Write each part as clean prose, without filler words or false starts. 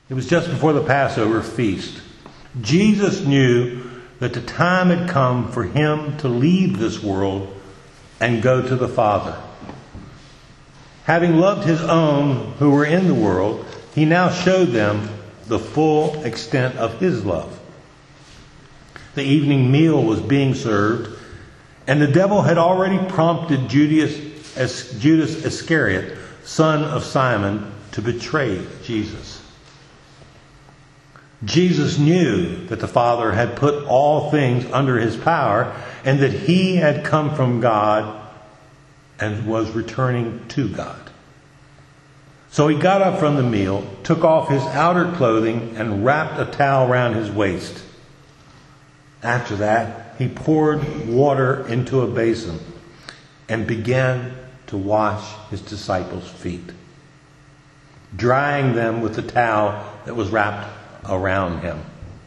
It was just before the Passover feast. Jesus knew that the time had come for him to leave this world and go to the Father. Having loved his own who were in the world, he now showed them the full extent of his love. The evening meal was being served, and the devil had already prompted Judas Iscariot, son of Simon, to betray Jesus. Jesus knew that the Father had put all things under his power, and that he had come from God and was returning to God. So he got up from the meal, took off his outer clothing, and wrapped a towel around his waist. After that, he poured water into a basin and began to wash his disciples' feet, drying them with the towel that was wrapped around him.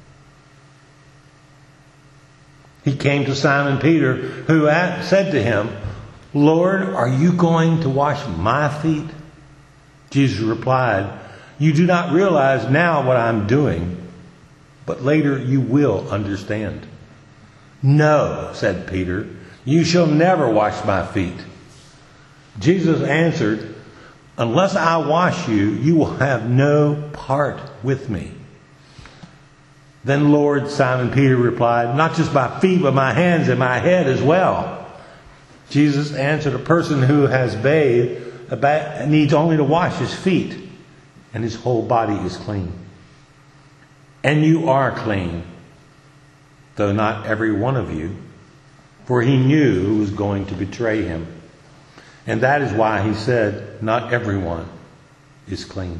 He came to Simon Peter, who said to him, "Lord, are you going to wash my feet?" Jesus replied, "You do not realize now what I'm doing, but later you will understand." "No," said Peter, "you shall never wash my feet." Jesus answered, "Unless I wash you, you will have no part with me." "Then, Lord," Simon Peter replied, "not just my feet, but my hands and my head as well." Jesus answered, "A person who has bathed needs only to wash his feet, and his whole body is clean. And you are clean, though not every one of you." For he knew who was going to betray him. And that is why he said, "Not everyone is clean."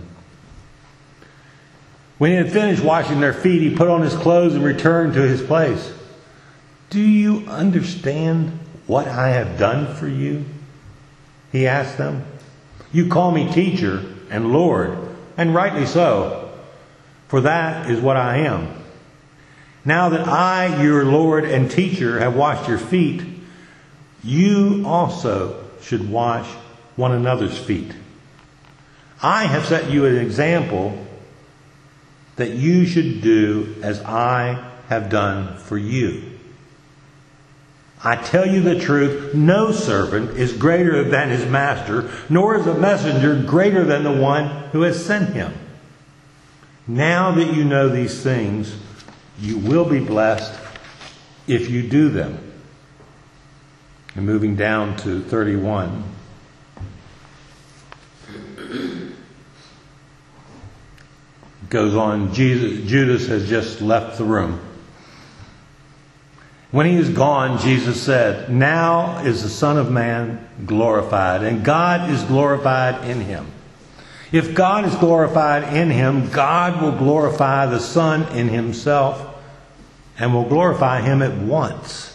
When he had finished washing their feet, he put on his clothes and returned to his place. "Do you understand what I have done for you?" he asked them. "You call me teacher and Lord, and rightly so, for that is what I am. Now that I, your Lord and teacher, have washed your feet, you also should wash one another's feet. I have set you an example that you should do as I have done for you. I tell you the truth, no servant is greater than his master, nor is a messenger greater than the one who has sent him. Now that you know these things, you will be blessed if you do them." And moving down to 31. Goes on, Judas has just left the room. When he is gone, Jesus said, "Now is the Son of Man glorified, and God is glorified in him. If God is glorified in him, God will glorify the Son in himself, and will glorify him at once.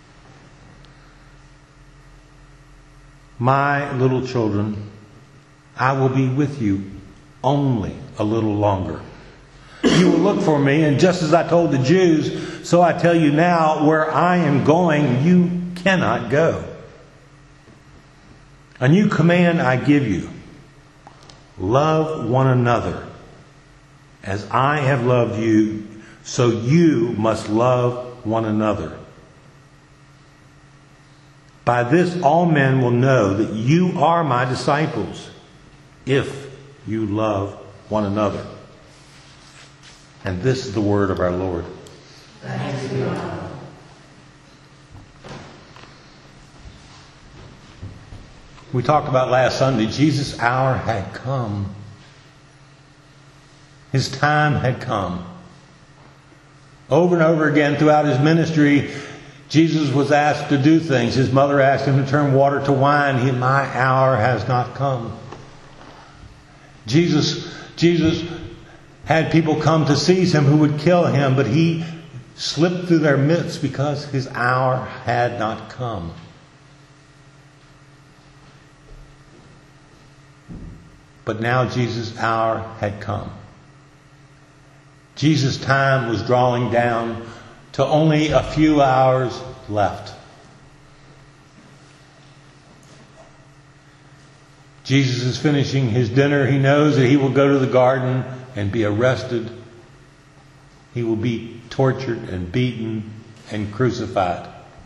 My little children, I will be with you only a little longer. You will look for me, and just as I told the Jews, so I tell you now, where I am going, you cannot go. A new command I give you: love one another. As I have loved you, so you must love one another. By this all men will know that you are my disciples, if you love one another." And this is the word of our Lord. Thanks be to God. We talked about last Sunday, Jesus' hour had come. His time had come. Over and over again throughout his ministry, Jesus was asked to do things. His mother asked him to turn water to wine. My hour has not come. Jesus had people come to seize him who would kill him, but he slipped through their midst because his hour had not come. But now Jesus' hour had come. Jesus' time was drawing down to only a few hours left. Jesus is finishing his dinner. He knows that he will go to the garden and be arrested. He will be tortured and beaten and crucified.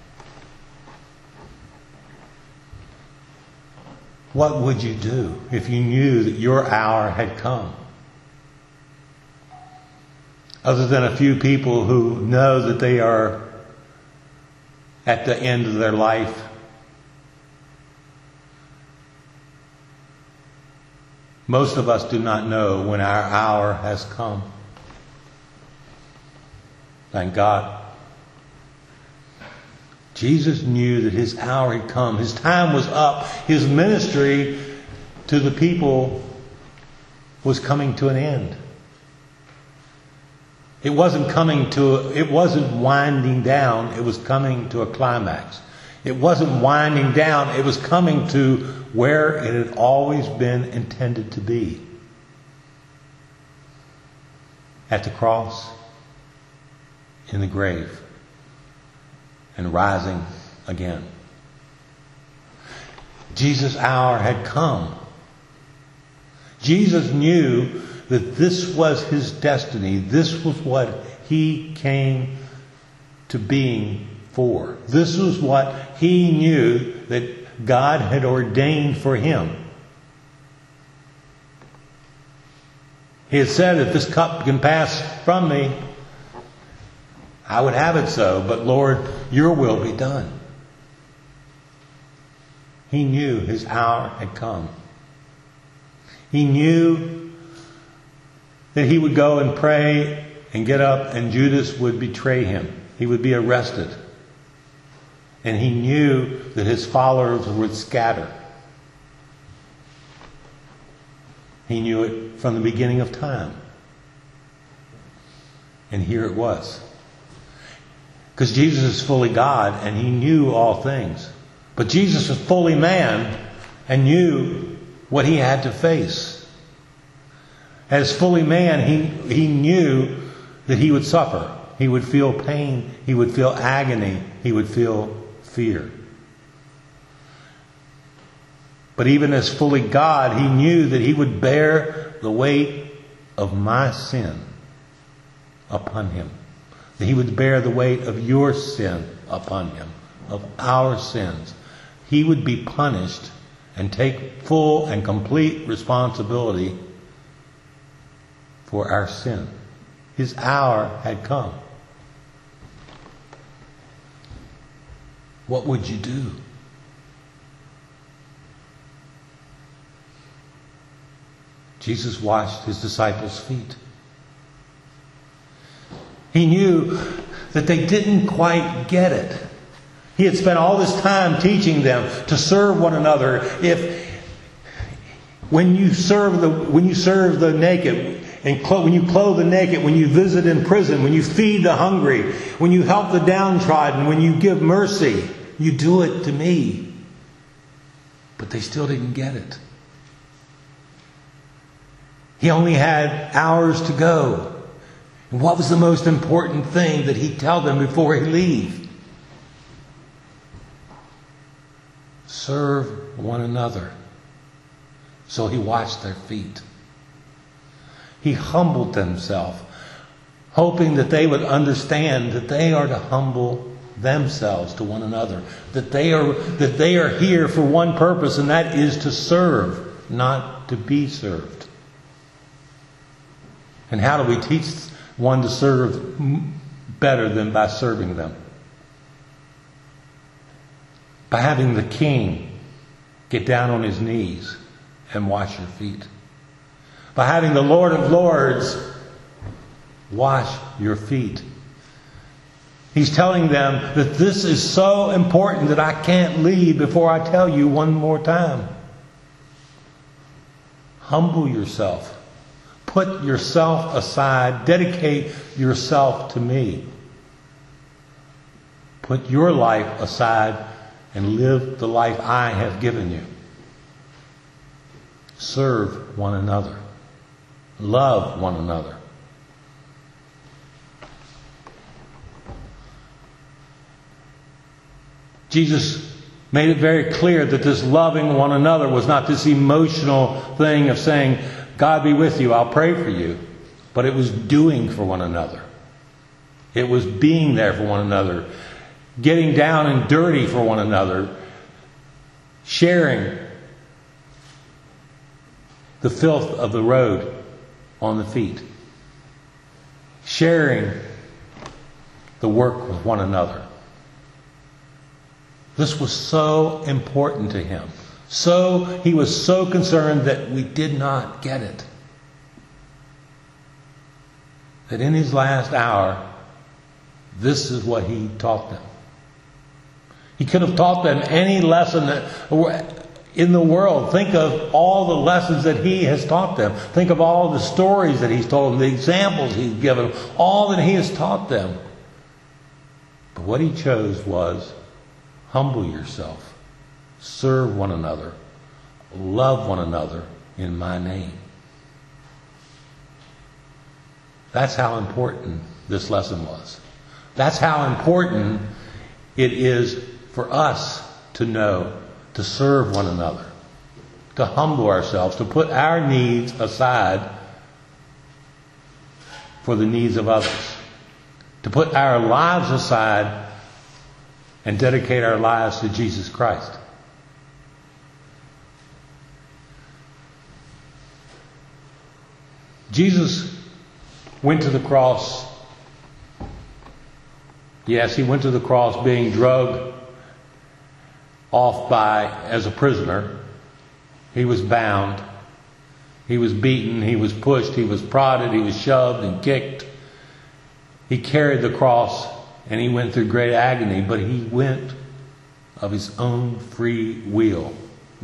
What would you do if you knew that your hour had come? Other than a few people who know that they are at the end of their life, most of us do not know when our hour has come. Thank God. Jesus knew that his hour had come. His time was up. His ministry to the people was coming to an end. It wasn't winding down. It was coming to a climax. It wasn't winding down. It was coming to where it had always been intended to be. At the cross, in the grave, and rising again. Jesus' hour had come. Jesus knew that this was his destiny. This was what he came to being for. This was what he knew that God had ordained for him. He had said, if this cup can pass from me, I would have it so, but Lord, your will be done. He knew his hour had come. He knew that he would go and pray and get up and Judas would betray him. He would be arrested. And he knew that his followers would scatter. He knew it from the beginning of time. And here it was. Because Jesus is fully God and he knew all things. But Jesus was fully man and knew what he had to face. As fully man, he knew that he would suffer. He would feel pain. He would feel agony. He would feel fear. But even as fully God, he knew that he would bear the weight of my sin upon him. That he would bear the weight of your sin upon him, of our sins. He would be punished and take full and complete responsibility for our sin. His hour had come. What would you do? Jesus washed his disciples' feet. He knew that they didn't quite get it. He had spent all this time teaching them to serve one another. When you serve the naked, when you clothe the naked, when you visit in prison, when you feed the hungry, when you help the downtrodden, when you give mercy, you do it to me. But they still didn't get it. He only had hours to go. And what was the most important thing that he'd tell them before he leave? Serve one another. So he washed their feet. He humbled himself, hoping that they would understand that they are to humble themselves to one another. That they are here for one purpose, and that is to serve, not to be served. And how do we teach one to serve better than by serving them? By having the king get down on his knees and wash your feet. By having the Lord of Lords wash your feet. He's telling them that this is so important that I can't leave before I tell you one more time. Humble yourself. Put yourself aside. Dedicate yourself to me. Put your life aside and live the life I have given you. Serve one another. Love one another. Jesus made it very clear that this loving one another was not this emotional thing of saying, God be with you, I'll pray for you. but it was doing for one another. It was being there for one another, getting down and dirty for one another, sharing the filth of the road on the feet, sharing the work with one another. This was so important to him. So he was so concerned that we did not get it. That in his last hour, this is what he taught them. He could have taught them any lesson in the world. Think of all the lessons that he has taught them. Think of all the stories that he's told them, the examples he's given them, all that he has taught them. But what he chose was, humble yourself, serve one another, love one another in my name. That's how important this lesson was. That's how important it is for us to know, to serve one another, to humble ourselves, to put our needs aside for the needs of others, to put our lives aside and dedicate our lives to Jesus Christ. Jesus went to the cross. Yes, he went to the cross being drugged off as a prisoner. He was bound. He was beaten. He was pushed. He was prodded. He was shoved and kicked. He carried the cross and he went through great agony, but he went of his own free will.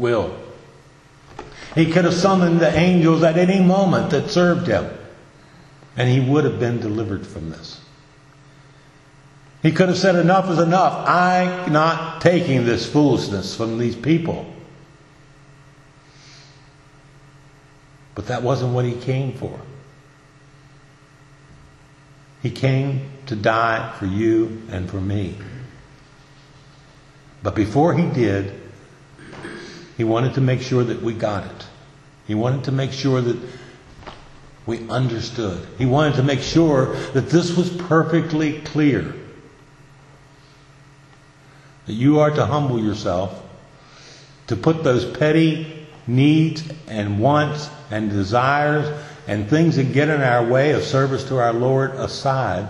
He could have summoned the angels at any moment that served him, and he would have been delivered from this. He could have said, enough is enough. I'm not taking this foolishness from these people. But that wasn't what he came for. He came to die for you and for me. But before he did, he wanted to make sure that we got it. He wanted to make sure that we understood. He wanted to make sure that this was perfectly clear. That you are to humble yourself, to put those petty needs and wants and desires and things that get in our way of service to our Lord aside,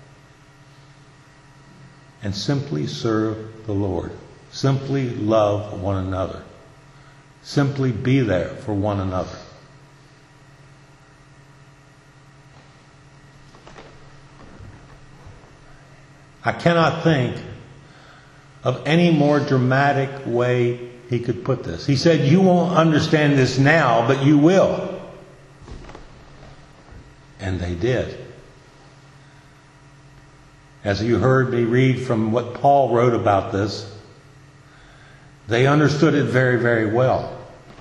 and simply serve the Lord. Simply love one another. Simply be there for one another. I cannot think of any more dramatic way he could put this. He said, you won't understand this now, but you will. And they did. As you heard me read from what Paul wrote about this, they understood it very, very well.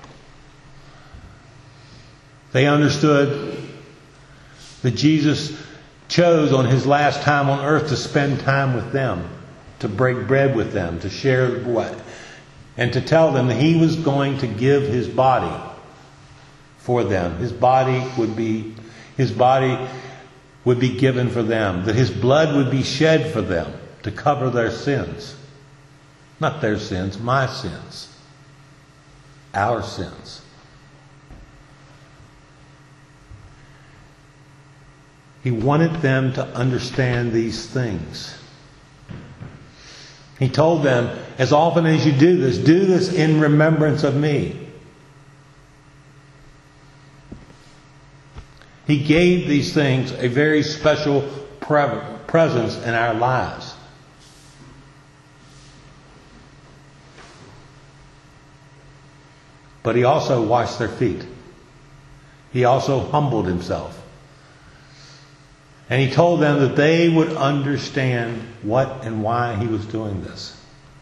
They understood that Jesus chose on his last time on earth to spend time with them, to break bread with them, to share what, and to tell them that he was going to give his body for them. His body would be given for them, that his blood would be shed for them to cover their sins. Not their sins, my sins. Our sins. He wanted them to understand these things. He told them, as often as you do this in remembrance of me. He gave these things a very special presence in our lives. But he also washed their feet. He also humbled himself. And he told them that they would understand what and why he was doing this.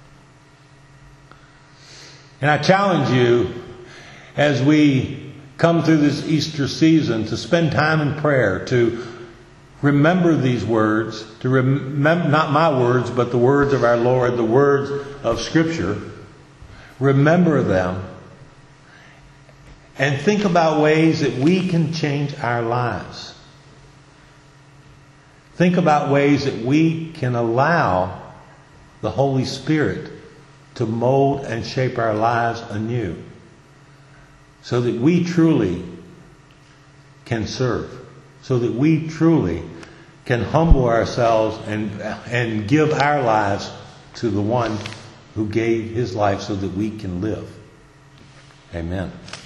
And I challenge you, as we come through this Easter season, to spend time in prayer, to remember these words, to remember not my words, but the words of our Lord, the words of Scripture. Remember them. And think about ways that we can change our lives. Think about ways that we can allow the Holy Spirit to mold and shape our lives anew so that we truly can serve, so that we truly can humble ourselves and give our lives to the one who gave his life so that we can live. Amen.